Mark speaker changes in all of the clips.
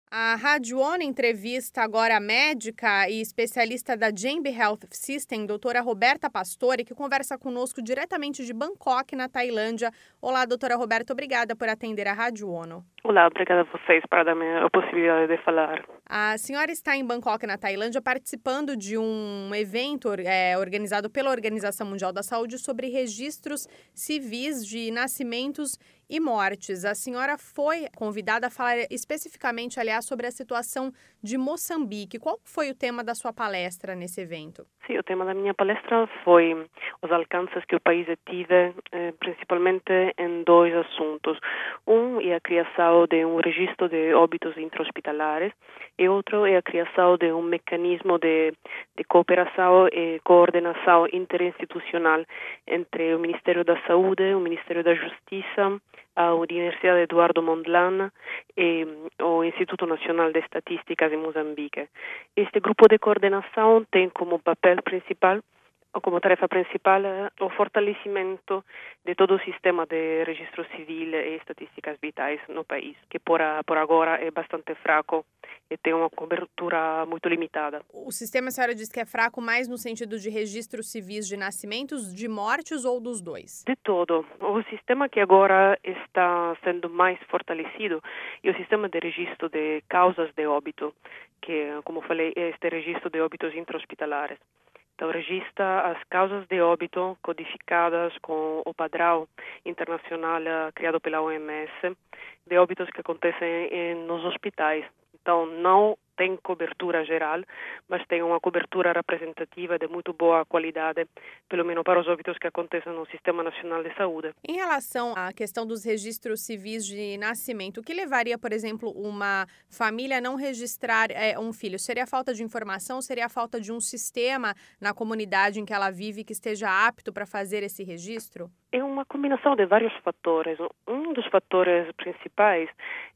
Speaker 1: A Rádio ONU entrevista agora a médica e especialista da Jambi Health System, doutora Roberta Pastore, que conversa conosco diretamente de Bangkok, na Tailândia. Olá, doutora Roberta, obrigada por atender a Rádio ONU.
Speaker 2: Olá, obrigada a vocês por darme a possibilidade de falar.
Speaker 1: A senhora está em Bangkok, na Tailândia, participando de um evento organizado pela Organização Mundial da Saúde sobre registros civis de nascimentos e mortes. A senhora foi convidada a falar especificamente, aliás, sobre a situação de Moçambique. Qual foi o tema da sua palestra nesse evento?
Speaker 2: Sim, o tema da minha palestra foi os alcances que o país tive, principalmente em dois assuntos. Um é a criação de um registro de óbitos intra-hospitalares e outro é a criação de um mecanismo de cooperação e coordenação interinstitucional entre o Ministério da Saúde, o Ministério da Justiça, a Universidade Eduardo Mondlane e o Instituto Nacional de Estatísticas em Moçambique. Este grupo de coordenação tem como papel principal, ou como tarefa principal, o fortalecimento de todo o sistema de registro civil e estatísticas vitais no país, que por agora é bastante fraco e tem uma cobertura muito limitada.
Speaker 1: O sistema, a senhora diz que é fraco mais no sentido de registros civis de nascimentos, de mortes ou dos dois?
Speaker 2: De todo. O sistema que agora está sendo mais fortalecido é o sistema de registro de causas de óbito, que, como falei, é este registro de óbitos intra-hospitalares. Então, registra as causas de óbito codificadas com o padrão internacional criado pela OMS, de óbitos que acontecem nos hospitais. Então, não tem cobertura geral, mas tem uma cobertura representativa de muito boa qualidade, pelo menos para os óbitos que acontecem no Sistema Nacional de Saúde.
Speaker 1: Em relação à questão dos registros civis de nascimento, o que levaria, por exemplo, uma família a não registrar um filho? Seria a falta de informação? Seria a falta de um sistema na comunidade em que ela vive que esteja apto para fazer esse registro?
Speaker 2: É uma combinação de vários fatores. Um dos fatores principais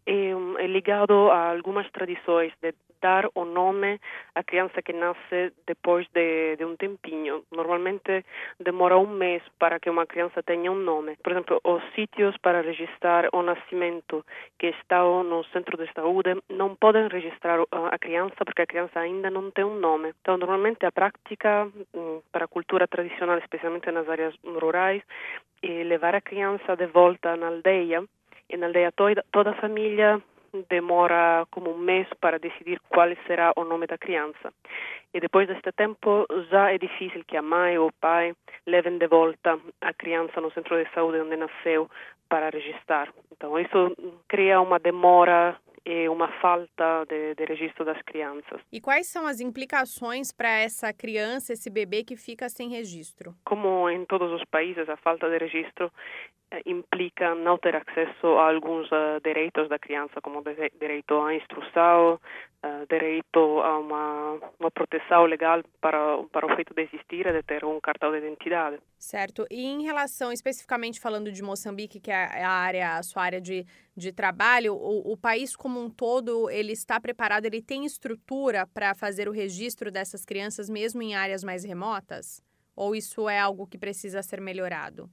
Speaker 2: é ligado a algumas tradições de dar o nome à criança que nasce depois de um tempinho. Normalmente demora um mês para que uma criança tenha um nome. Por exemplo, os sítios para registrar o nascimento que estão no centro de saúde não podem registrar a criança porque a criança ainda não tem um nome. Então, normalmente a prática para a cultura tradicional, especialmente nas áreas rurais, é levar a criança de volta na aldeia. E na aldeia toda a família demora como um mês para decidir qual será o nome da criança. E depois deste tempo já é difícil que a mãe ou o pai levem de volta a criança no centro de saúde onde nasceu para registrar. Então isso cria uma demora e uma falta de registro das crianças.
Speaker 1: E quais são as implicações para essa criança, esse bebê que fica sem registro?
Speaker 2: Como em todos os países, a falta de registro implica não ter acesso a alguns direitos da criança, como direito à instrução, direito a uma proteção legal para o feito de existir e de ter um cartão de identidade.
Speaker 1: Certo. E em relação, especificamente falando de Moçambique, que é a sua área de trabalho, o país como um todo, ele está preparado, ele tem estrutura para fazer o registro dessas crianças mesmo em áreas mais remotas? Ou isso é algo que precisa ser melhorado?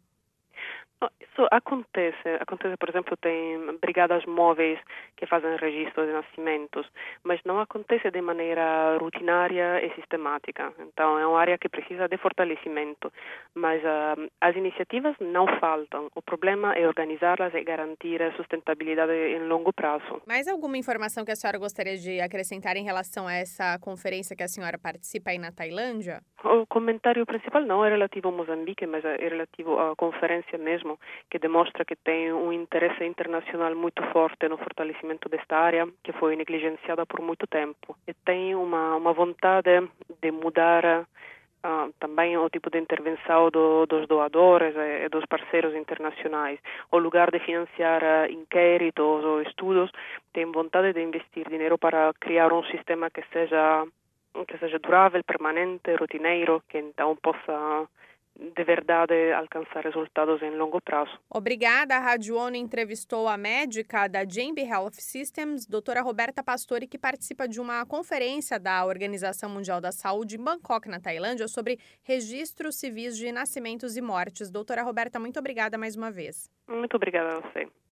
Speaker 2: Isso acontece, por exemplo, tem brigadas móveis que fazem registro de nascimentos, mas não acontece de maneira rutinária e sistemática. Então, é uma área que precisa de fortalecimento, mas as iniciativas não faltam. O problema é organizá-las e garantir a sustentabilidade em longo prazo.
Speaker 1: Mais alguma informação que a senhora gostaria de acrescentar em relação a essa conferência que a senhora participa aí na Tailândia?
Speaker 2: O comentário principal não é relativo a Moçambique, mas é relativo à conferência mesmo, que demonstra que tem um interesse internacional muito forte no fortalecimento desta área, que foi negligenciada por muito tempo. E tem uma vontade de mudar também o tipo de intervenção dos doadores e dos parceiros internacionais. O lugar de financiar inquéritos ou estudos, tem vontade de investir dinheiro para criar um sistema que seja durável, permanente, rotineiro, que então possa de verdade alcançar resultados em longo prazo.
Speaker 1: Obrigada. A Rádio ONU entrevistou a médica da Jambi Health Systems, doutora Roberta Pastore, que participa de uma conferência da Organização Mundial da Saúde em Bangkok, na Tailândia, sobre registros civis de nascimentos e mortes. Doutora Roberta, muito obrigada mais uma vez.
Speaker 2: Muito obrigada a você.